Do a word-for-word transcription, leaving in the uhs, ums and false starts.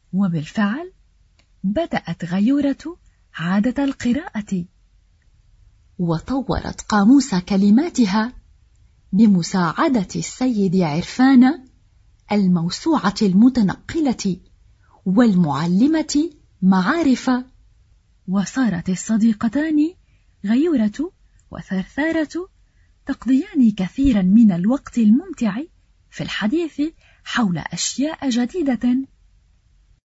وبالفعل بدأت غيورة عادة القراءة، وطورت قاموس كلماتها بمساعدة السيد عرفان الموسوعة المتنقلة والمعلمة معارف. وصارت الصديقتان غيورة وثرثارة تقضيان كثيرا من الوقت الممتع في الحديث حول أشياء جديدة